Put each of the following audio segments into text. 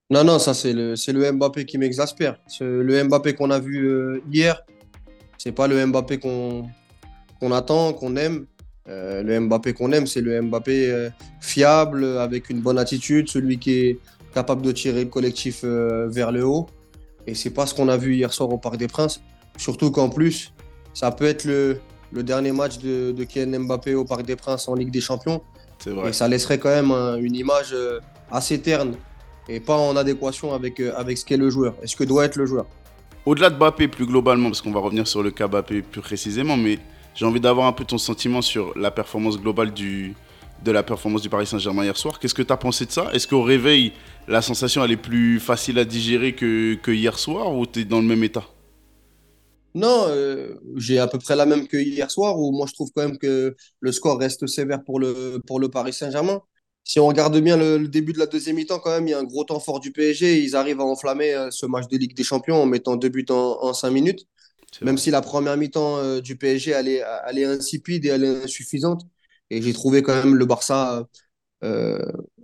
Non, non, ça c'est le Mbappé qui m'exaspère. Le Mbappé qu'on a vu hier, c'est pas le Mbappé qu'on attend, qu'on aime. Le Mbappé qu'on aime, c'est le Mbappé fiable, avec une bonne attitude, celui qui est capable de tirer le collectif vers le haut. Et c'est pas ce qu'on a vu hier soir au Parc des Princes. Surtout qu'en plus, ça peut être le dernier match de Kylian Mbappé au Parc des Princes en Ligue des Champions. C'est Et vrai. ça laisserait quand même une image assez terne et pas en adéquation avec ce qu'est le joueur et ce que doit être le joueur. Au-delà de Mbappé plus globalement, parce qu'on va revenir sur le cas Mbappé plus précisément, mais j'ai envie d'avoir un peu ton sentiment sur la performance globale de la performance du Paris Saint-Germain hier soir. Qu'est-ce que tu as pensé de ça? Est-ce qu'au réveil, la sensation elle est plus facile à digérer que hier soir ou tu es dans le même état? Non, j'ai à peu près la même que hier soir où moi je trouve quand même que le score reste sévère pour le Paris Saint-Germain. Si on regarde bien le début de la deuxième mi-temps, quand même, il y a un gros temps fort du PSG. Ils arrivent à enflammer ce match de Ligue des Champions en mettant deux buts en 5 minutes. C'est Même vrai. si la première mi-temps du PSG elle est insipide et elle est insuffisante. Et j'ai trouvé quand même le Barça euh,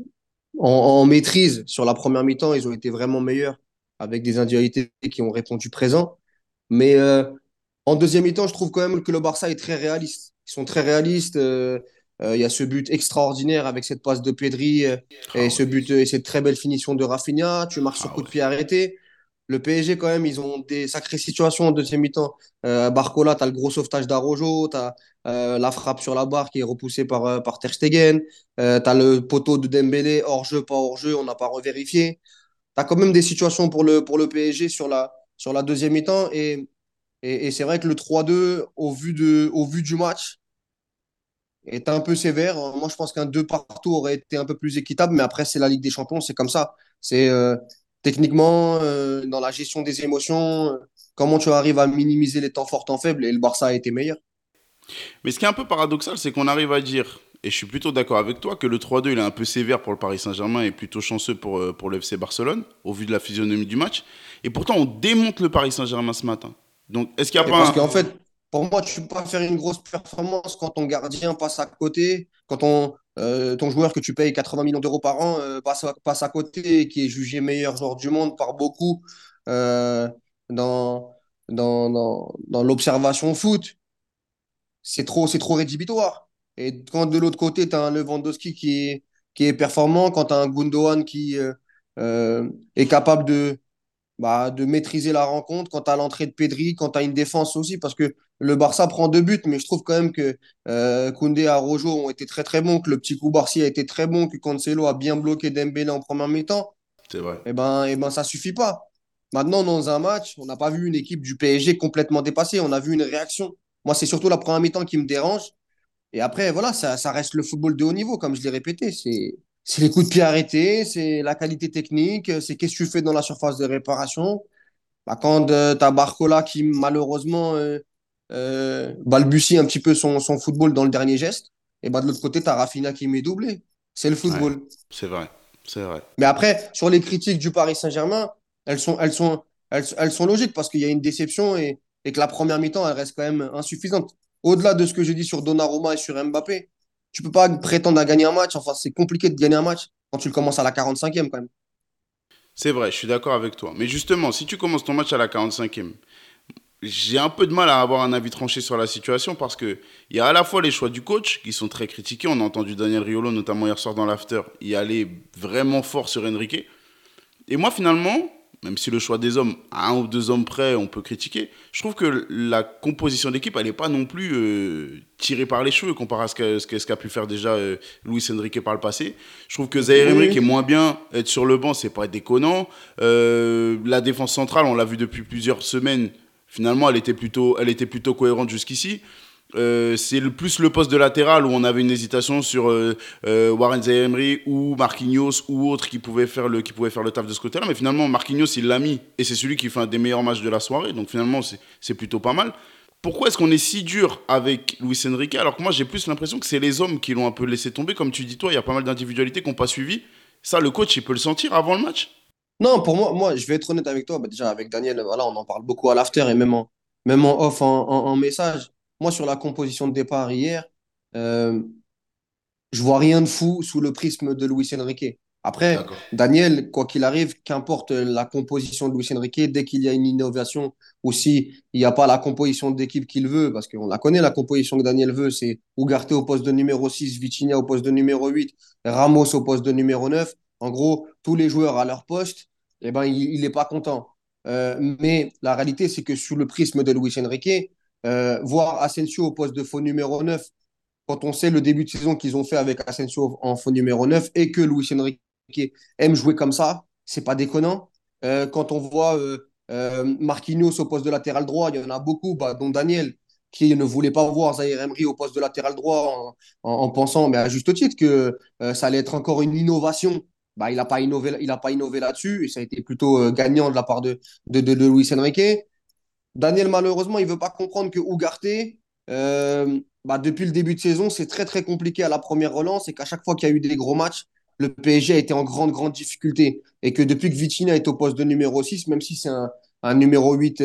en maîtrise sur la première mi-temps. Ils ont été vraiment meilleurs avec des individualités qui ont répondu présent. Mais en deuxième mi-temps, je trouve quand même que le Barça est très réaliste. Ils sont très réalistes. Il y a ce but extraordinaire avec cette passe de Pedri Ah et ce ouais. but et cette très belle finition de Rafinha. Tu marques sur Ah coup de ouais. pied arrêté. Le PSG, quand même, ils ont des sacrées situations en deuxième mi-temps. Barcola, tu as le gros sauvetage d'Arojo, tu as la frappe sur la barre qui est repoussée par Ter Stegen, tu as le poteau de Dembélé, hors-jeu, pas hors-jeu, on n'a pas revérifié. Tu as quand même des situations pour le PSG sur la deuxième mi-temps. Et c'est vrai que le 3-2, au vu du match, est un peu sévère. Moi, je pense qu'un 2 partout aurait été un peu plus équitable, mais après, c'est la Ligue des Champions, c'est comme ça. C'est techniquement, dans la gestion des émotions, comment tu arrives à minimiser les temps forts, temps faibles, et le Barça a été meilleur. Mais ce qui est un peu paradoxal, c'est qu'on arrive à dire, et je suis plutôt d'accord avec toi, que le 3-2 il est un peu sévère pour le Paris Saint-Germain et plutôt chanceux pour le FC Barcelone, au vu de la physionomie du match. Et pourtant, on démonte le Paris Saint-Germain ce matin. Donc, est-ce qu'il n'y a Et parce pas qu'en un... fait, pour moi, tu ne peux pas faire une grosse performance quand ton gardien passe à côté, quand ton joueur que tu payes 80 millions d'euros par an passe à côté, et qui est jugé meilleur joueur du monde par beaucoup euh, dans, dans l'observation foot. C'est trop rédhibitoire. Et quand de l'autre côté, tu as un Lewandowski qui est performant, quand tu as un Gundogan qui est capable de maîtriser la rencontre, quand tu as l'entrée de Pedri, quand tu as une défense aussi, parce que le Barça prend deux buts, mais je trouve quand même que Koundé et Araujo ont été très très bons, que le petit Koubarsi a été très bon, que Cancelo a bien bloqué Dembélé en première mi-temps. C'est vrai. Et ben ça suffit pas. Maintenant, dans un match, on n'a pas vu une équipe du PSG complètement dépassée, on a vu une réaction. Moi, c'est surtout la première mi-temps qui me dérange. Et après, voilà, ça reste le football de haut niveau, comme je l'ai répété. C'est les coups de pied arrêtés, c'est la qualité technique, c'est qu'est-ce que tu fais dans la surface de réparation. Bah, quand tu as Barcola qui, malheureusement, balbutie un petit peu son football dans le dernier geste, et bah, de l'autre côté, tu as Rafinha qui met doublé. C'est le Ouais, football. c'est vrai. C'est vrai. Mais après, sur les critiques du Paris Saint-Germain, elles sont logiques parce qu'il y a une déception et que la première mi-temps, elle reste quand même insuffisante. Au-delà de ce que je dis sur Donnarumma et sur Mbappé, tu peux pas prétendre à gagner un match. Enfin, c'est compliqué de gagner un match quand tu le commences à la 45e quand même. C'est vrai, je suis d'accord avec toi. Mais justement, si tu commences ton match à la 45e, j'ai un peu de mal à avoir un avis tranché sur la situation parce que il y a à la fois les choix du coach qui sont très critiqués. On a entendu Daniel Riolo, notamment hier soir dans l'after, y aller vraiment fort sur Enrique. Et moi, finalement, même si le choix des hommes, à un ou deux hommes près, on peut critiquer, je trouve que la composition d'équipe, elle n'est pas non plus tirée par les cheveux comparé à ce qu'a pu faire déjà Luis Enrique par le passé. Je trouve que Zaire Emery, qui est Oui, moins bien, être sur le banc, c'est pas déconnant. La défense centrale, on l'a vu depuis plusieurs semaines, finalement, elle était plutôt cohérente jusqu'ici. C'est plus le poste de latéral où on avait une hésitation sur Warren Zaïre-Emery ou Marquinhos ou autre qui pouvait faire le taf de ce côté-là. Mais finalement, Marquinhos, il l'a mis et c'est celui qui fait un des meilleurs matchs de la soirée. Donc finalement, c'est plutôt pas mal. Pourquoi est-ce qu'on est si dur avec Luis Enrique alors que moi, j'ai plus l'impression que c'est les hommes qui l'ont un peu laissé tomber. Comme tu dis, toi, il y a pas mal d'individualités qui n'ont pas suivi. Ça, le coach, il peut le sentir avant le match. non, pour moi, je vais être honnête avec toi. Bah, déjà, avec Daniel, voilà, on en parle beaucoup à l'after et même en off, en message. Moi, sur la composition de départ hier, euh, je vois rien de fou sous le prisme de Luis Enrique. Après, D'accord. Daniel, quoi qu'il arrive, qu'importe la composition de Luis Enrique, dès qu'il y a une innovation, ou si il n'y a pas la composition d'équipe qu'il veut, parce qu'on la connaît, la composition que Daniel veut, c'est Ugarte au poste de numéro 6, Vitinha au poste de numéro 8, Ramos au poste de numéro 9. En gros, tous les joueurs à leur poste, eh ben, il n'est pas content. Mais la réalité, c'est que sous le prisme de Luis Enrique, voir Asensio au poste de faux numéro 9, quand on sait le début de saison qu'ils ont fait avec Asensio en faux numéro 9 et que Luis Enrique aime jouer comme ça, c'est pas déconnant. Quand on voit Marquinhos au poste de latéral droit, il y en a beaucoup, bah, dont Daniel, qui ne voulait pas voir Zaire Emery au poste de latéral droit en pensant, mais à juste titre, que ça allait être encore une innovation. Bah, il a pas innové là-dessus et ça a été plutôt gagnant de la part de Luis Enrique. Daniel, malheureusement, il ne veut pas comprendre que Ugarte, bah, depuis le début de saison, c'est très très compliqué à la première relance et qu'à chaque fois qu'il y a eu des gros matchs, le PSG a été en grande grande difficulté. Et que depuis que Vitinha est au poste de numéro 6, même si c'est un numéro 8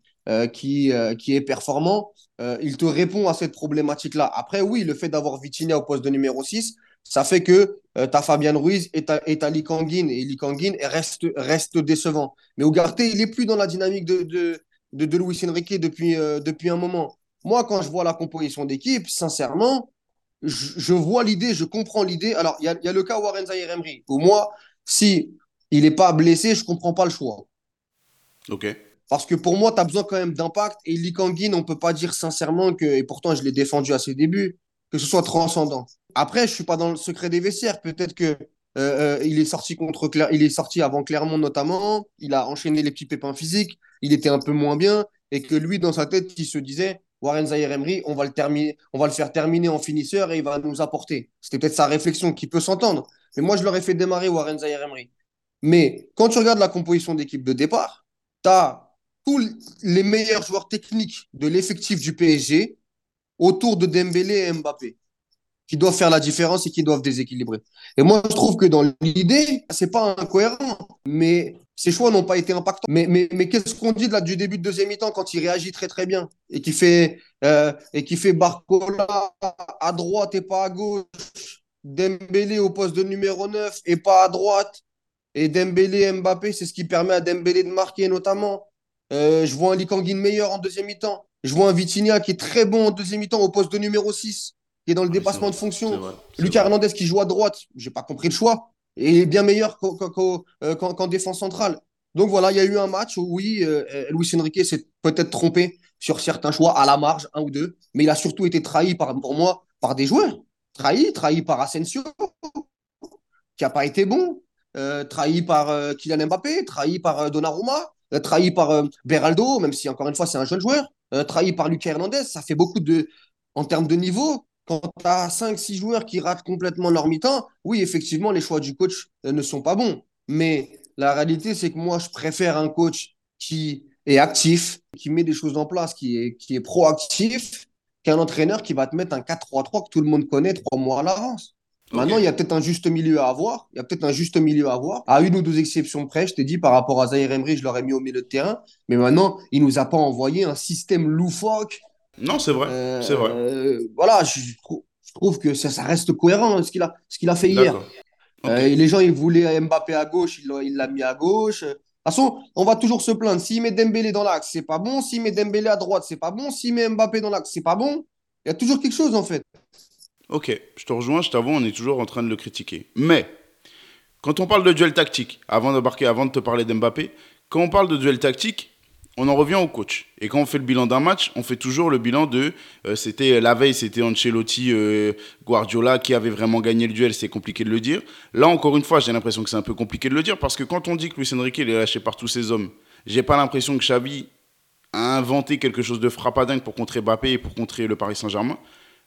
qui est performant, il te répond à cette problématique-là. Après, oui, le fait d'avoir Vitinha au poste de numéro 6, ça fait que tu as Fabian Ruiz et t'as Lee Kangin, et Lee Kangin reste décevant. Mais Ugarte, il n'est plus dans la dynamique de Luis Enrique depuis un moment. Moi, quand je vois la composition d'équipe, sincèrement, je vois l'idée, je comprends l'idée. Alors, il y a le cas Warren Zaïre-Emery. Pour moi, si il n'est pas blessé, je ne comprends pas le choix. Ok. Parce que pour moi, tu as besoin quand même d'impact. Et Lee Kangin, on ne peut pas dire sincèrement que, et pourtant je l'ai défendu à ses débuts, que ce soit transcendant. Après, je ne suis pas dans le secret des vestiaires. Peut-être que il est sorti il est sorti avant Clermont notamment. Il a enchaîné les petits pépins physiques. Il était un peu moins bien. Et que lui, dans sa tête, il se disait, Warren Zaïre-Emery, on va le terminer, on va le faire terminer en finisseur et il va nous apporter. C'était peut-être sa réflexion qui peut s'entendre. Mais moi, je l'aurais fait démarrer Warren Zaïre-Emery. Mais quand tu regardes la composition d'équipe de départ, tu as tous les meilleurs joueurs techniques de l'effectif du PSG autour de Dembélé et Mbappé, qui doivent faire la différence et qui doivent déséquilibrer. Et moi, je trouve que dans l'idée, c'est pas incohérent, mais ces choix n'ont pas été impactants. Mais qu'est-ce qu'on dit de là, du début de deuxième mi-temps quand il réagit très très bien et qui fait Barcola à droite et pas à gauche, Dembélé au poste de numéro 9 et pas à droite, et Dembélé et Mbappé, c'est ce qui permet à Dembélé de marquer notamment. Je vois un Lee Kangin meilleur en deuxième mi-temps. Je vois un Vitinha qui est très bon en deuxième mi-temps au poste de numéro 6, qui est dans le Oui, c'est dépassement vrai. de C'est fonction. vrai. C'est Lucas vrai. Hernandez qui joue à droite, j'ai pas compris le choix. Et il est bien meilleur qu'en défense centrale. Donc voilà, il y a eu un match où oui, Luis Enrique s'est peut-être trompé sur certains choix à la marge, un ou deux, mais il a surtout été trahi pour moi par des joueurs. Trahi par Asensio, qui n'a pas été bon, trahi par Kylian Mbappé, trahi par Donnarumma, trahi par Beraldo, même si encore une fois c'est un jeune joueur, trahi par Lucas Hernandez. Ça fait beaucoup en termes de niveau. Quand tu as 5-6 joueurs qui ratent complètement leur mi-temps, oui, effectivement, les choix du coach ne sont pas bons. Mais la réalité, c'est que moi, je préfère un coach qui est actif, qui met des choses en place, qui est proactif, qu'un entraîneur qui va te mettre un 4-3-3 que tout le monde connaît 3 mois à l'avance. Ok. Maintenant, il y a peut-être un juste milieu à avoir. Il y a peut-être un juste milieu à avoir. À une ou deux exceptions près, je t'ai dit, par rapport à Zaire Emery, je l'aurais mis au milieu de terrain. Mais maintenant, il nous a pas envoyé un système loufoque. Non, c'est vrai. C'est vrai. Voilà, je trouve que ça reste cohérent, hein, ce qu'il a fait hier. D'accord. Ok. Et les gens, ils voulaient Mbappé à gauche, il l'a mis à gauche. De toute façon, on va toujours se plaindre. S'il met Dembélé dans l'axe, c'est pas bon. S'il met Dembélé à droite, c'est pas bon. S'il met Mbappé dans l'axe, c'est pas bon. Il y a toujours quelque chose, en fait. Ok. Je te rejoins, je t'avoue, on est toujours en train de le critiquer. Mais, quand on parle de duel tactique, avant de te parler d'Mbappé, quand on parle de duel tactique, on en revient au coach. Et quand on fait le bilan d'un match, on fait toujours le bilan de. C'était la veille, c'était Ancelotti, Guardiola qui avait vraiment gagné le duel. C'est compliqué de le dire. Là, encore une fois, j'ai l'impression que c'est un peu compliqué de le dire parce que quand on dit que Luis Enrique il est lâché par tous ses hommes, j'ai pas l'impression que Xavi a inventé quelque chose de frappadingue pour contrer Mbappé et pour contrer le Paris Saint-Germain.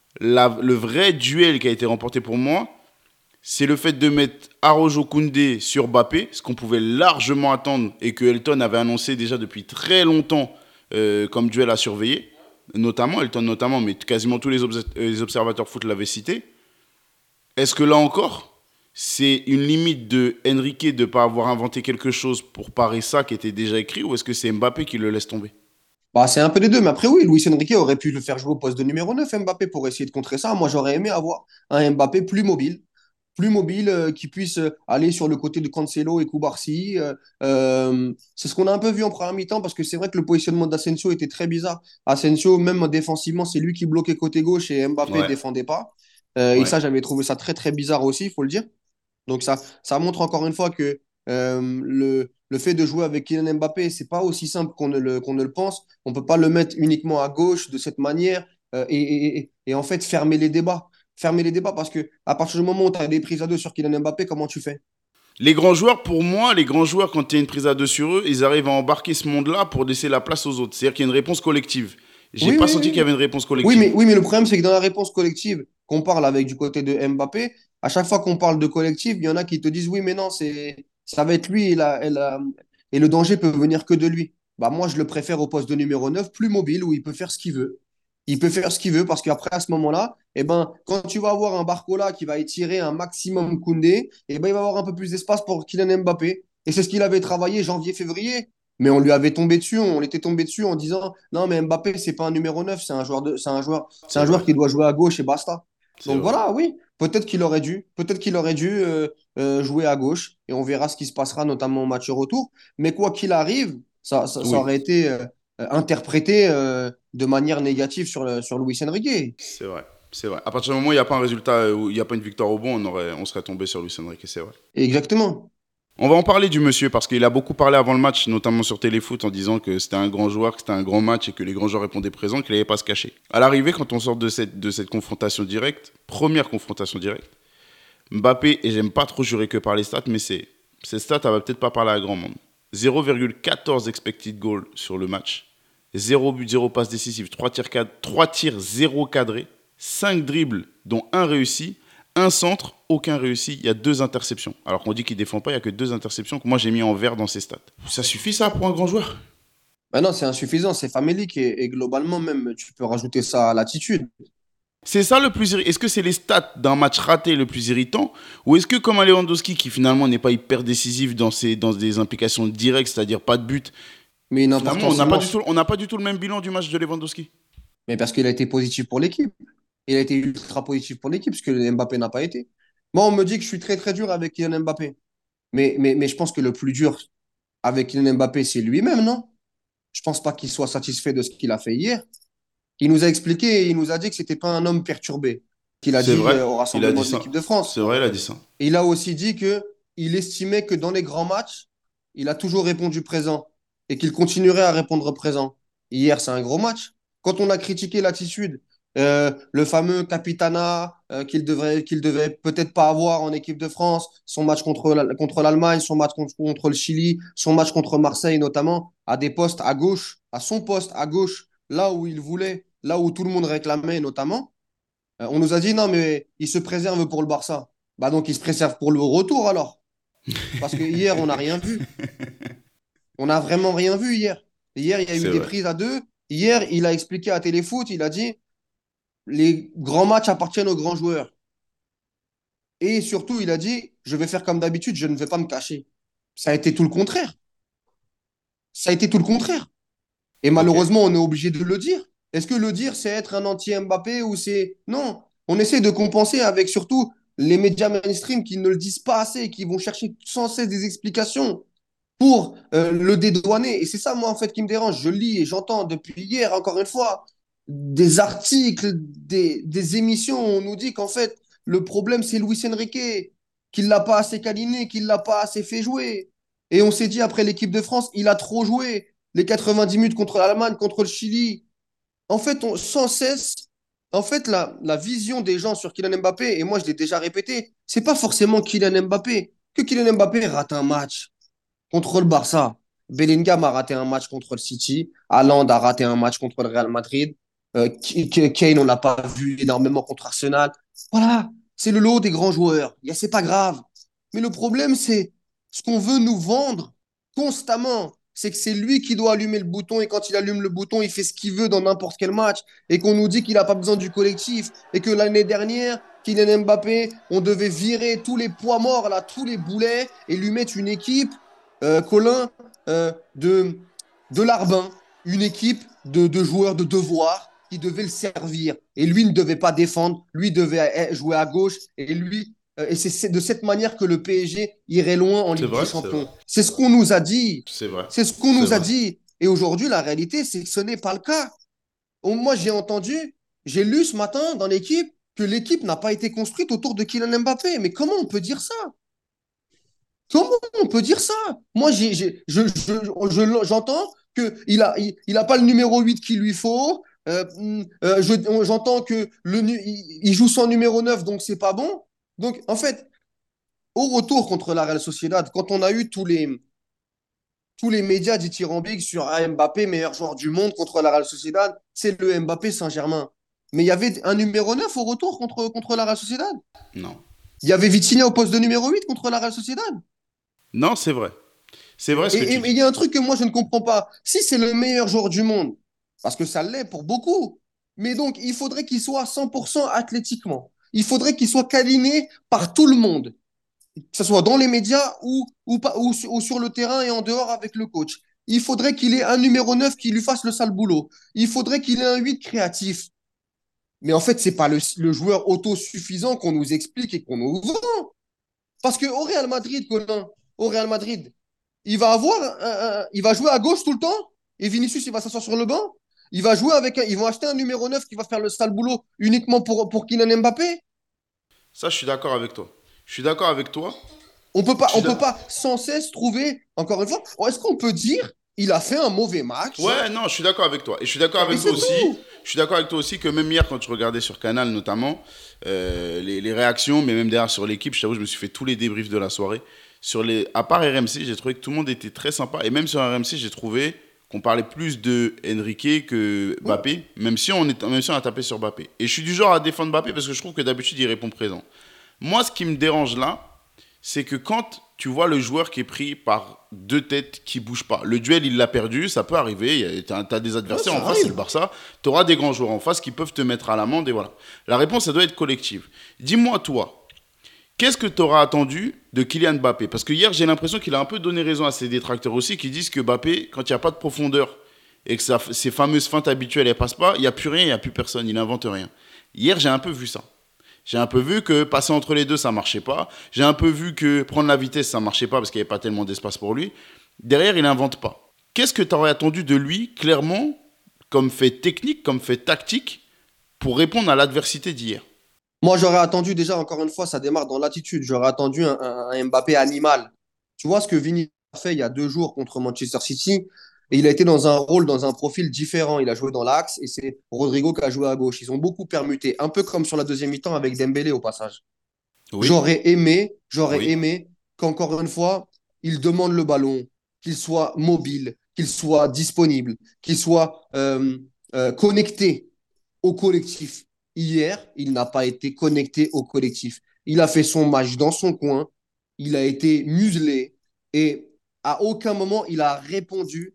Le vrai duel qui a été remporté pour moi, c'est le fait de mettre Arojo Koundé sur Mbappé, ce qu'on pouvait largement attendre et que Elton avait annoncé déjà depuis très longtemps comme duel à surveiller. Notamment, Elton notamment, mais quasiment tous les observateurs foot l'avaient cité. Est-ce que là encore, c'est une limite de Enrique de ne pas avoir inventé quelque chose pour parer ça qui était déjà écrit, ou est-ce que c'est Mbappé qui le laisse tomber? Bah, c'est un peu des deux, mais après, oui, Luis Enrique aurait pu le faire jouer au poste de numéro 9 Mbappé, pour essayer de contrer ça. Moi, j'aurais aimé avoir un Mbappé plus mobile, plus mobile, qui puisse aller sur le côté de Cancelo et Koubarsi. C'est ce qu'on a un peu vu en première mi-temps parce que c'est vrai que le positionnement d'Asensio était très bizarre. Asensio, même défensivement, c'est lui qui bloquait côté gauche et Mbappé Ouais, défendait pas. Et ouais. ça, j'avais trouvé ça très très bizarre aussi, il faut le dire. Donc ça montre encore une fois que le fait de jouer avec Kylian Mbappé, c'est pas aussi simple qu'on ne le pense. On peut pas le mettre uniquement à gauche de cette manière et en fait fermer les débats. Fermer les débats parce que à partir du moment où tu as des prises à deux sur Kylian Mbappé, comment tu fais? Les grands joueurs, pour moi, les grands joueurs, quand il y a une prise à deux sur eux, ils arrivent à embarquer ce monde-là pour laisser la place aux autres. C'est-à-dire qu'il y a une réponse collective. J'ai Oui, pas oui, senti qu'il y oui. avait une réponse Oui, collective. oui, mais le problème, c'est que dans la réponse collective qu'on parle avec du côté de Mbappé, à chaque fois qu'on parle de collectif, il y en a qui te disent oui, mais non, ça va être lui et le danger peut venir que de lui. Bah, moi, je le préfère au poste de numéro 9 plus mobile, où il peut faire ce qu'il veut. Il peut faire ce qu'il veut parce qu'après, à ce moment-là, eh ben, quand tu vas avoir un Barcola qui va étirer un maximum Koundé, eh ben, il va avoir un peu plus d'espace pour Kylian Mbappé. Et c'est ce qu'il avait travaillé janvier-février. Mais on lui avait tombé dessus, on était tombé dessus en disant non, mais Mbappé, c'est pas un numéro 9, c'est C'est un vrai. joueur qui doit jouer à gauche et basta. C'est Donc vrai. voilà, oui, peut-être qu'il aurait dû jouer à gauche et on verra ce qui se passera, notamment au match retour. Mais quoi qu'il arrive, ça Oui, aurait été interprété de manière négative sur Luis Enrique. c'est vrai. C'est vrai. À partir du moment où il n'y a pas un résultat, où il n'y a pas une victoire au bon, on serait tombé sur Luis Enrique, c'est vrai. Exactement. On va en parler du monsieur parce qu'il a beaucoup parlé avant le match, notamment sur Téléfoot, en disant que c'était un grand joueur, que c'était un grand match et que les grands joueurs répondaient présent, qu'il n'allait pas se cacher. À l'arrivée, quand on sort de cette confrontation directe, première confrontation directe, Mbappé, et j'aime pas trop jurer que par les stats, mais cette stat, elle va peut-être pas parler à grand monde. 0,14 expected goal sur le match, 0 but, 0 passe décisive, 3 tirs 0 cadré, 5 dribbles, dont un réussi, un centre, aucun réussi, il y a 2 interceptions. Alors qu'on dit qu'il défend pas, il y a que 2 interceptions que moi j'ai mis en vert dans ses stats. Ça suffit ça pour un grand joueur? Maintenant, c'est insuffisant, c'est famélique et globalement même, tu peux rajouter ça à l'attitude. C'est ça le plus irritant. Est-ce que c'est les stats d'un match raté le plus irritant? Ou est-ce que comme un Lewandowski qui finalement n'est pas hyper décisif dans des implications directes, c'est-à-dire pas de but, Mais une finalement importance immense. on n'a pas du tout le même bilan du match de Lewandowski? Mais parce qu'il a été positif pour l'équipe. Il a été ultra positif pour l'équipe, ce que Mbappé n'a pas été. Moi, on me dit que je suis très très dur avec Kylian Mbappé. Mais je pense que le plus dur avec Kylian Mbappé, c'est lui-même, non? Je pense pas qu'il soit satisfait de ce qu'il a fait hier. Il nous a expliqué, il nous a dit que c'était pas un homme perturbé, qu'il a C'est dit vrai, au il a rassemblement dit de ça. l'équipe de C'est France. vrai, il a dit ça. Et il a aussi dit que il estimait que dans les grands matchs, il a toujours répondu présent et qu'il continuerait à répondre présent. Hier, c'est un gros match. Quand on a critiqué l'attitude, le fameux Capitana qu'il devait peut-être pas avoir en équipe de France, son match contre l'Allemagne, son match contre le Chili, son match contre Marseille notamment, à des postes à gauche, à son poste à gauche, là où il voulait, là où tout le monde réclamait notamment. On nous a dit non, mais il se préserve pour le Barça. Bah donc il se préserve pour le retour alors. Parce que hier, on n'a rien vu. On n'a vraiment rien vu hier. Hier, il y a eu C'est des vrai. prises à deux. Hier, il a expliqué à Téléfoot, il a dit les grands matchs appartiennent aux grands joueurs. Et surtout, il a dit je vais faire comme d'habitude, je ne vais pas me cacher. Ça a été tout le contraire. Ça a été tout le contraire. Et Ok. malheureusement, on est obligé de le dire. Est-ce que le dire, c'est être un anti-Mbappé ou c'est... Non, on essaie de compenser avec surtout les médias mainstream qui ne le disent pas assez, qui vont chercher sans cesse des explications pour le dédouaner. Et c'est ça, moi, en fait, qui me dérange. Je lis et j'entends depuis hier, encore une fois, des articles, des émissions où on nous dit qu'en fait, le problème, c'est Luis Enrique, qu'il ne l'a pas assez câliné, qu'il ne l'a pas assez fait jouer. Et on s'est dit, après l'équipe de France, il a trop joué. Les 90 minutes contre l'Allemagne, contre le Chili. En fait, sans cesse, en fait, la vision des gens sur Kylian Mbappé, et moi je l'ai déjà répété, c'est pas forcément Kylian Mbappé. Que Kylian Mbappé rate un match contre le Barça. Bellingham a raté un match contre le City. Haaland a raté un match contre le Real Madrid. Kane, on l'a pas vu énormément contre Arsenal. Voilà, c'est le lot des grands joueurs. C'est pas grave. Mais le problème, c'est ce qu'on veut nous vendre constamment. C'est que c'est lui qui doit allumer le bouton et quand il allume le bouton, il fait ce qu'il veut dans n'importe quel match et qu'on nous dit qu'il n'a pas besoin du collectif et que l'année dernière, Kylian Mbappé, on devait virer tous les poids morts, là, tous les boulets et lui mettre une équipe, Colin, de Larbin, une équipe de joueurs de devoir qui devaient le servir. Et lui ne devait pas défendre, lui devait jouer à gauche et lui et c'est de cette manière que le PSG irait loin en C'est Ligue des vrai, c'est vrai. Champions. C'est ce qu'on nous a dit. C'est vrai. C'est ce qu'on C'est nous a vrai. dit. Et aujourd'hui, la réalité, c'est que ce n'est pas le cas. Moi, j'ai lu ce matin dans l'équipe que l'équipe n'a pas été construite autour de Kylian Mbappé. Mais comment on peut dire ça? Comment on peut dire ça? Moi, j'entends qu'il a pas le numéro 8 qu'il lui faut. J'entends que il joue sans numéro 9, donc c'est pas bon. Donc, en fait, au retour contre la Real Sociedad, quand on a eu tous les médias dithyrambiques sur Mbappé, meilleur joueur du monde contre la Real Sociedad, c'est le Mbappé Saint-Germain. Mais il y avait un numéro 9 au retour contre la Real Sociedad. Non. Il y avait Vitinha au poste de numéro 8 contre la Real Sociedad. Non, c'est vrai. C'est vrai ce que Et tu il dis. y a un truc que moi je ne comprends pas. Si c'est le meilleur joueur du monde, parce que ça l'est pour beaucoup, mais donc il faudrait qu'il soit 100% athlétiquement. Il faudrait qu'il soit câliné par tout le monde, que ce soit dans les médias ou sur le terrain et en dehors avec le coach. Il faudrait qu'il ait un numéro 9 qui lui fasse le sale boulot. Il faudrait qu'il ait un 8 créatif. Mais en fait, ce n'est pas le joueur autosuffisant qu'on nous explique et qu'on nous vend. Parce qu'au Real Madrid, Colin, au Real Madrid, il va jouer à gauche tout le temps et Vinicius, il va s'asseoir sur le banc. Ils vont acheter un numéro 9 qui va faire le sale boulot uniquement pour Kylian Mbappé. Ça, je suis d'accord avec toi. Je suis d'accord avec toi. On peut Je pas, suis on peut d'ac- pas sans cesse trouver, encore une fois, est-ce qu'on peut dire il a fait un mauvais match? Ouais, non, je suis d'accord avec toi. Et je suis d'accord Et avec toi c'est aussi. tout. Je suis d'accord avec toi aussi que même hier, quand tu regardais sur Canal notamment, les réactions, mais même derrière sur l'équipe, je t'avoue, je me suis fait tous les débriefs de la soirée. À part RMC, j'ai trouvé que tout le monde était très sympa. Et même sur RMC, j'ai trouvé qu'on parlait plus de Enrique que Ouais. Mbappé, même si on a tapé sur Mbappé. Et je suis du genre à défendre Mbappé parce que je trouve que d'habitude, il répond présent. Moi, ce qui me dérange là, c'est que quand tu vois le joueur qui est pris par deux têtes qui bougent pas, le duel il l'a perdu, ça peut arriver, tu as des Ouais, adversaires ça en face, c'est le arrive. Barça, tu auras des grands joueurs en face qui peuvent te mettre à l'amende et voilà. La réponse, ça doit être collective. Dis-moi toi, qu'est-ce que tu auras attendu de Kylian Mbappé? Parce que hier, j'ai l'impression qu'il a un peu donné raison à ses détracteurs aussi qui disent que Mbappé, quand il n'y a pas de profondeur et que ses fameuses feintes habituelles ne passent pas, il n'y a plus rien, il n'y a plus personne, il n'invente rien. Hier, j'ai un peu vu ça. J'ai un peu vu que passer entre les deux, ça marchait pas. J'ai un peu vu que prendre la vitesse, ça marchait pas parce qu'il n'y avait pas tellement d'espace pour lui. Derrière, il n'invente pas. Qu'est-ce que tu aurais attendu de lui, clairement, comme fait technique, comme fait tactique, pour répondre à l'adversité d'hier? Moi, j'aurais attendu déjà, encore une fois, ça démarre dans l'attitude. J'aurais attendu un Mbappé animal. Tu vois ce que Vini a fait il y a 2 jours contre Manchester City? Et il a été dans un rôle, dans un profil différent. Il a joué dans l'axe et c'est Rodrigo qui a joué à gauche. Ils ont beaucoup permuté, un peu comme sur la deuxième mi-temps avec Dembélé au passage. Oui, J'aurais oui. aimé qu'encore une fois, il demande le ballon, qu'il soit mobile, qu'il soit disponible, qu'il soit connecté au collectif. Hier, il n'a pas été connecté au collectif. Il a fait son match dans son coin, il a été muselé et à aucun moment il a répondu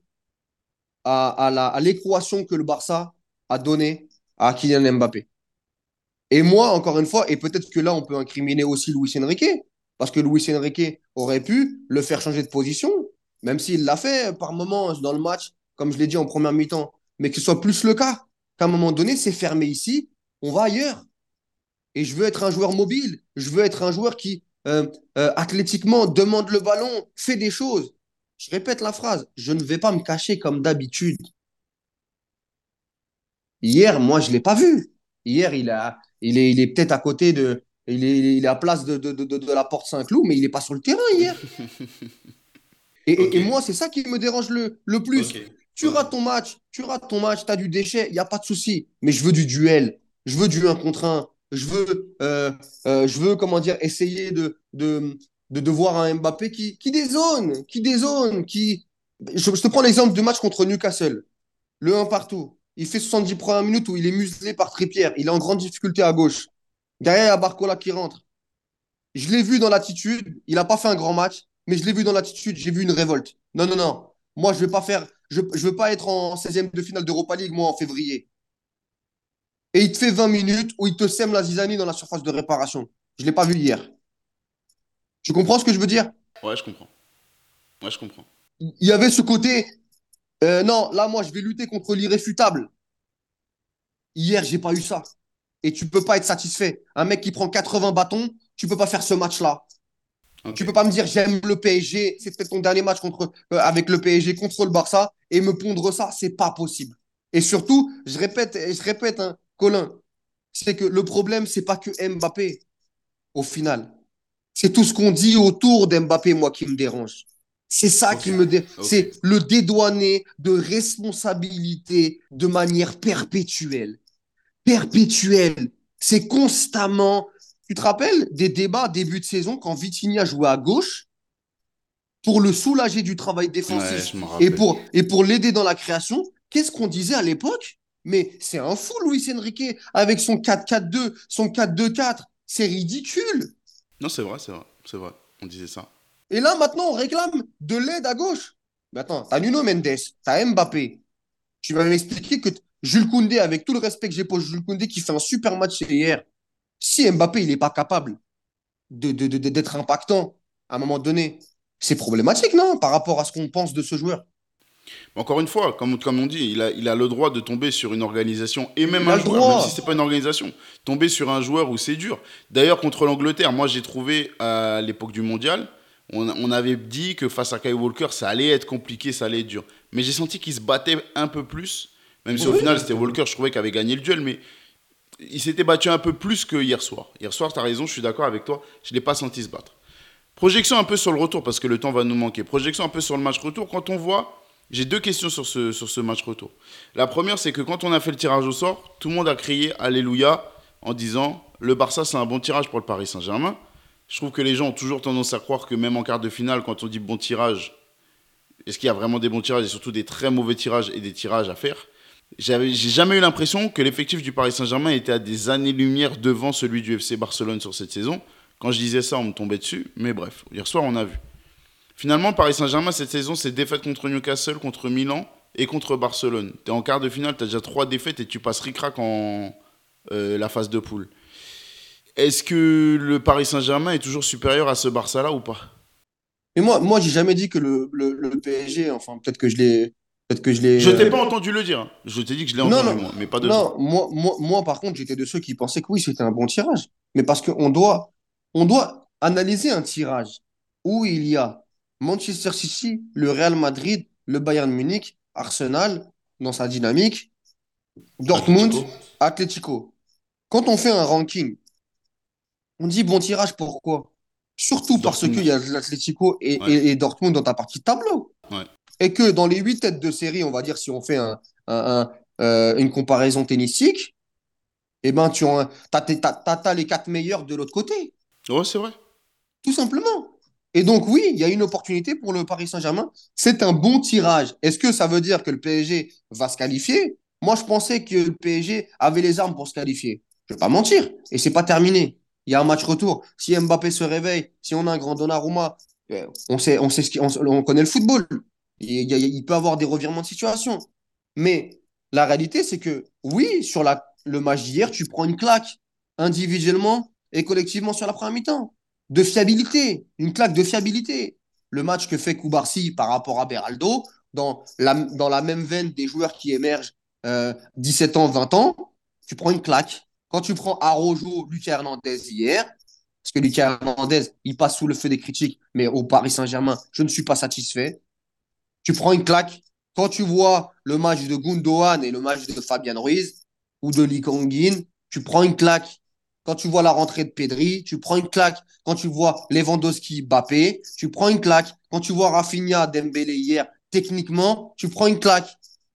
à l'équation que le Barça a donnée à Kylian Mbappé. Et moi, encore une fois, et peut-être que là, on peut incriminer aussi Luis Enrique, parce que Luis Enrique aurait pu le faire changer de position, même s'il l'a fait par moments dans le match, comme je l'ai dit en première mi-temps, mais que ce soit plus le cas, qu'à un moment donné, c'est fermé ici, on va ailleurs. Et je veux être un joueur mobile, je veux être un joueur qui, athlétiquement, demande le ballon, fait des choses. Je répète la phrase, je ne vais pas me cacher comme d'habitude. Hier, moi, je ne l'ai pas vu. Hier, il est peut-être à côté de. Il est à place de la porte Saint-Cloud, mais il n'est pas sur le terrain hier. Et, Ok, et- et moi, c'est ça qui me dérange le ok, plus. ok. Tu rates ton match, tu as du déchet, il n'y a pas de souci. Mais je veux du duel, je veux du un contre un. Comment dire, essayer de voir un Mbappé qui dézone. Je te prends l'exemple du match contre Newcastle. Le un partout. Il fait 70 premières minutes où il est muselé par Trippier. Il est en grande difficulté à gauche. Derrière, il y a Barcola qui rentre. Je l'ai vu dans l'attitude. Il n'a pas fait un grand match, mais je l'ai vu dans l'attitude. J'ai vu une révolte. Non, non, non. Moi, je ne vais pas faire. Je veux pas être en 16e de finale d'Europa League, moi, en février. Et il te fait 20 minutes où il te sème la zizanie dans la surface de réparation. Je ne l'ai pas vu hier. Tu comprends ce que je veux dire? Ouais, je comprends. Ouais, je comprends. Il y avait ce côté. Non, là, moi, je vais lutter contre l'irréfutable. Hier, j'ai pas eu ça. Et tu peux pas être satisfait. Un mec qui prend 80 bâtons tu peux pas faire ce match-là. Tu Ok. peux pas me dire j'aime le PSG, c'est peut-être ton dernier match avec le PSG contre le Barça et me pondre ça, c'est pas possible. Et surtout, je répète, hein, Colin, c'est que le problème, c'est pas que Mbappé au final. C'est tout ce qu'on dit autour d'Mbappé, moi, qui me dérange. C'est ça Ok. qui me dérange. Ok. C'est le dédouaner de responsabilité de manière perpétuelle. Perpétuelle. C'est constamment. Tu te rappelles des débats début de saison quand Vitinha jouait à gauche pour le soulager du travail Ouais, défensif je me et rappelle. pour l'aider dans la création? Qu'est-ce qu'on disait à l'époque? Mais c'est un fou, Luis Enrique, avec son 4-4-2, son 4-2-4. C'est ridicule. Non, c'est vrai, c'est vrai, c'est vrai. On disait ça. Et là, maintenant, on réclame de l'aide à gauche. Mais attends, t'as Nuno Mendes, t'as Mbappé. Tu vas m'expliquer que Jules Koundé, avec tout le respect que j'ai pour Jules Koundé, qui fait un super match hier, si Mbappé, il n'est pas capable d'être impactant à un moment donné, c'est problématique, non? Par rapport à ce qu'on pense de ce joueur. Encore une fois, comme on dit, il a le droit de tomber sur une organisation et même Il un a le joueur, même si droit. c'est pas une organisation, tomber sur un joueur où c'est dur. D'ailleurs, contre l'Angleterre, moi j'ai trouvé à l'époque du mondial, on avait dit que face à Kyle Walker, ça allait être compliqué, ça allait être dur. Mais j'ai senti qu'il se battait un peu plus, même si au final Oui. c'était Walker, je trouvais qu'il avait gagné le duel, mais il s'était battu un peu plus que hier soir. Hier soir, tu as raison, je suis d'accord avec toi, je ne l'ai pas senti se battre. Projection un peu sur le retour, parce que le temps va nous manquer. Projection un peu sur le match retour. Quand on voit, j'ai deux questions sur ce match retour. La première, c'est que quand on a fait le tirage au sort, tout le monde a crié Alléluia en disant le Barça, c'est un bon tirage pour le Paris Saint-Germain. Je trouve que les gens ont toujours tendance à croire que même en quart de finale, quand on dit bon tirage, est-ce qu'il y a vraiment des bons tirages et surtout des très mauvais tirages et des tirages à faire? J'ai jamais eu l'impression que l'effectif du Paris Saint-Germain était à des années-lumière devant celui du FC Barcelone sur cette saison. Quand je disais ça, on me tombait dessus. Mais bref, hier soir, on a vu. Finalement, Paris Saint-Germain, cette saison, c'est défaite contre Newcastle, contre Milan et contre Barcelone. T'es en quart de finale, t'as déjà 3 défaites et tu passes ric-rac en la phase de poule. Est-ce que le Paris Saint-Germain est toujours supérieur à ce Barça-là ou pas? Mais moi j'ai jamais dit que le PSG, enfin, peut-être que je l'ai. Peut-être que je l'ai. Je t'ai pas entendu le dire, hein. Je t'ai dit que je l'ai Non, entendu, non, moi, mais pas de toi. non. Moi, par contre, j'étais de ceux qui pensaient que oui, c'était un bon tirage. Mais parce qu'on doit analyser un tirage où il y a Manchester City, le Real Madrid, le Bayern Munich, Arsenal, dans sa dynamique, Dortmund, Atletico. Atlético. Quand on fait un ranking, on dit bon tirage, pourquoi? Surtout parce qu'il Dortmund. y a l'Atlético Ouais, et Dortmund dans ta partie de tableau. ouais. Et que dans les 8 têtes de série, on va dire, si on fait une comparaison tennistique, eh ben, t'as les 4 meilleurs de l'autre côté, Ouais, c'est vrai. tout simplement. Et donc, oui, il y a une opportunité pour le Paris Saint-Germain. C'est un bon tirage. Est-ce que ça veut dire que le PSG va se qualifier? Moi, je pensais que le PSG avait les armes pour se qualifier. Je ne vais pas mentir. Et c'est pas terminé. Il y a un match retour. Si Mbappé se réveille, si on a un grand Donnarumma, on sait on connaît le football. Il peut avoir des revirements de situation. Mais la réalité, c'est que oui, sur le match d'hier, tu prends une claque individuellement et collectivement sur la première mi-temps. De fiabilité, une claque de fiabilité. Le match que fait Koubarsi par rapport à Beraldo, dans la même veine des joueurs qui émergent 17 ans, 20 ans, tu prends une claque. Quand tu prends Arojo, Lucas Hernandez hier, parce que Lucas Hernandez, il passe sous le feu des critiques, mais au Paris Saint-Germain, je ne suis pas satisfait. Tu prends une claque. Quand tu vois le match de Gundogan et le match de Fabian Ruiz ou de Lee Kang-in, tu prends une claque. Quand tu vois la rentrée de Pedri, tu prends une claque. Quand tu vois Lewandowski, Bappé, tu prends une claque. Quand tu vois Rafinha, Dembélé hier, techniquement, tu prends une claque.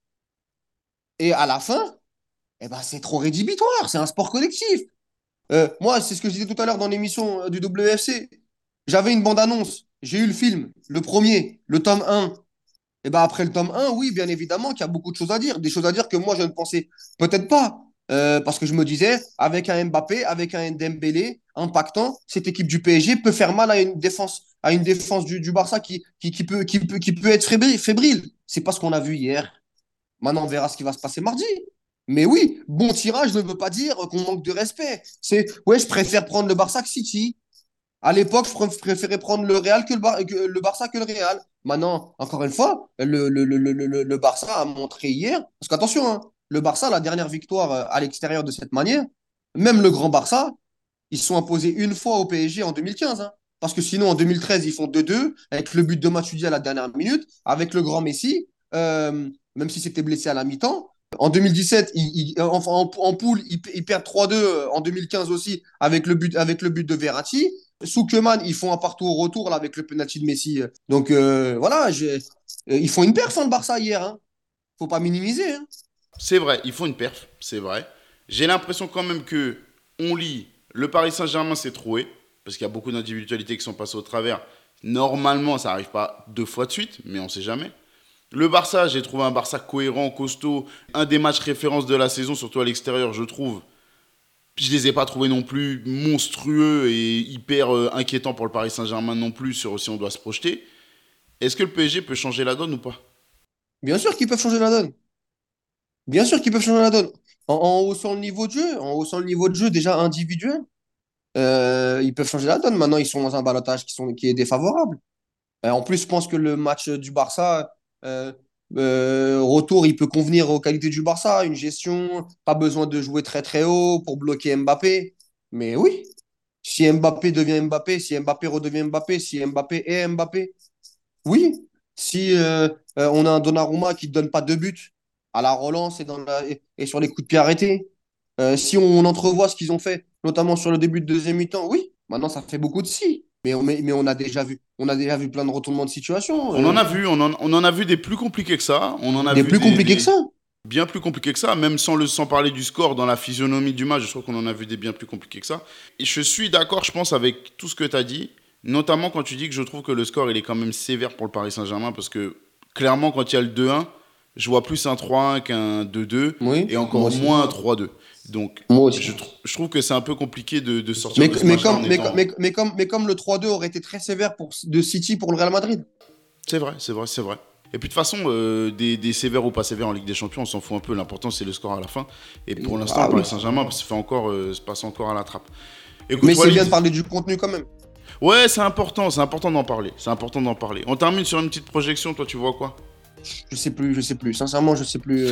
Et à la fin, eh ben, c'est trop rédhibitoire. C'est un sport collectif. Moi, c'est ce que je disais tout à l'heure dans l'émission du WFC. J'avais une bande-annonce. J'ai eu le film, le premier, le tome 1. Et ben après le tome 1, oui, bien évidemment qu'il y a beaucoup de choses à dire. Des choses à dire que moi, je ne pensais peut-être pas. Parce que je me disais, avec un Mbappé, avec un Dembélé impactant, cette équipe du PSG peut faire mal à une défense du Barça qui peut être fébrile. C'est pas ce qu'on a vu hier. Maintenant, on verra ce qui va se passer mardi. Mais oui, bon tirage ne veut pas dire qu'on manque de respect. C'est, ouais, je préfère prendre le Barça que City. À l'époque, je préférais prendre le Real que le Barça que le Real. Maintenant, encore une fois, le Barça a montré hier, parce qu'attention, hein, le Barça, la dernière victoire à l'extérieur de cette manière, même le grand Barça, ils se sont imposés une fois au PSG en 2015. Hein. Parce que sinon, en 2013, ils font 2-2 avec le but de Matuidi à la dernière minute, avec le grand Messi, même si c'était blessé à la mi-temps. En 2017, enfin, en poule, ils perdent 3-2 en 2015 aussi avec le but de Verratti. Soukeman, ils font un partout au retour là, avec le penalty de Messi. Donc voilà, ils font une perf hein, le Barça hier. Hein. Faut pas minimiser. Hein. C'est vrai, il faut une perf, c'est vrai. J'ai l'impression quand même que on lit le Paris Saint-Germain s'est troué parce qu'il y a beaucoup d'individualités qui sont passées au travers. Normalement, ça n'arrive pas 2 fois de suite, mais on ne sait jamais. Le Barça, j'ai trouvé un Barça cohérent, costaud, un des matchs références de la saison, surtout à l'extérieur, je trouve. Je les ai pas trouvés non plus monstrueux et hyper inquiétants pour le Paris Saint-Germain non plus sur si on doit se projeter. Est-ce que le PSG peut changer la donne ou pas? Bien sûr qu'ils peuvent changer la donne. Bien sûr qu'ils peuvent changer la donne. En haussant le niveau de jeu, en haussant le niveau de jeu déjà individuel, ils peuvent changer la donne. Maintenant, ils sont dans un ballottage qui est défavorable. En plus, je pense que le match du Barça, euh, retour, il peut convenir aux qualités du Barça. Une gestion, pas besoin de jouer très très haut pour bloquer Mbappé. Mais oui, si Mbappé devient Mbappé, si Mbappé redevient Mbappé, si Mbappé est Mbappé, oui. Si on a un Donnarumma qui ne donne pas de but à la relance et sur les coups de pied arrêtés, si on entrevoit ce qu'ils ont fait, notamment sur le début de deuxième mi-temps, oui, maintenant ça fait beaucoup de si. Mais on a déjà vu plein de retournements de situation, On en a vu, on en a vu des plus compliqués que ça. On en a des vu plus compliqués que ça. bien plus compliqués que ça, même sans parler du score, dans la physionomie du match, je trouve qu'on en a vu des bien plus compliqués que ça. Et je suis d'accord, je pense, avec tout ce que tu as dit, notamment quand tu dis que je trouve que le score, il est quand même sévère pour le Paris Saint-Germain, parce que clairement, quand il y a le 2-1, je vois plus un 3-1 qu'un 2-2, Oui, et moi encore aussi. moins un 3-2. Donc, Moi aussi. je trouve que c'est un peu compliqué de sortir de ce match-là en étant... Mais comme le 3-2 aurait été très sévère de City pour le Real Madrid. C'est vrai, c'est vrai, c'est vrai. Et puis de toute façon, des sévères ou pas sévères en Ligue des Champions, on s'en fout un peu. L'important, c'est le score à la fin. Et pour l'instant, Ah le oui. Paris Saint-Germain se passe encore à la trappe. Écoute, Mais c'est bien Walid, de parler du contenu quand même. ouais, c'est important d'en parler. C'est important d'en parler. On termine sur une petite projection. Toi, tu vois quoi? Je sais plus. Sincèrement, je sais plus.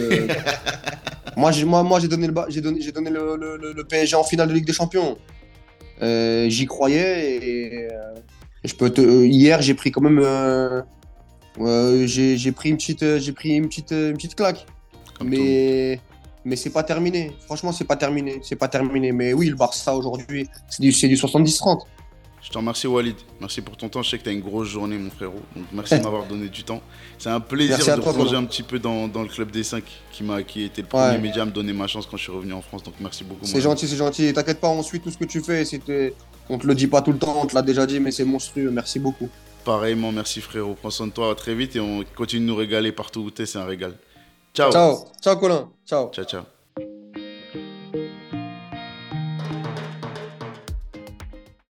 Moi, j'ai donné j'ai donné le PSG en finale de Ligue des Champions. J'y croyais hier, j'ai pris quand même, j'ai pris une petite claque. Comme tout le monde. Mais c'est pas terminé. Franchement, c'est pas terminé. C'est pas terminé. Mais oui, le Barça aujourd'hui, c'est du 70-30. Je te remercie, Walid. Merci pour ton temps. Je sais que tu as une grosse journée, mon frérot. Donc, merci de m'avoir donné du temps. C'est un Merci plaisir à de toi, plonger Colin. un petit peu dans le Club des 5 qui était le premier Ouais, média à me donner ma chance quand je suis revenu en France. Donc, merci beaucoup, mon c'est ami. gentil, c'est gentil. T'inquiète pas, on suit tout ce que tu fais. On te le dit pas tout le temps, on te l'a déjà dit, mais c'est monstrueux. Merci beaucoup. Pareillement, merci, frérot. Prends soin de toi. À très vite et on continue de nous régaler partout où tu es. C'est un régal. Ciao. Ciao, ciao, Colin. Ciao. Ciao, ciao.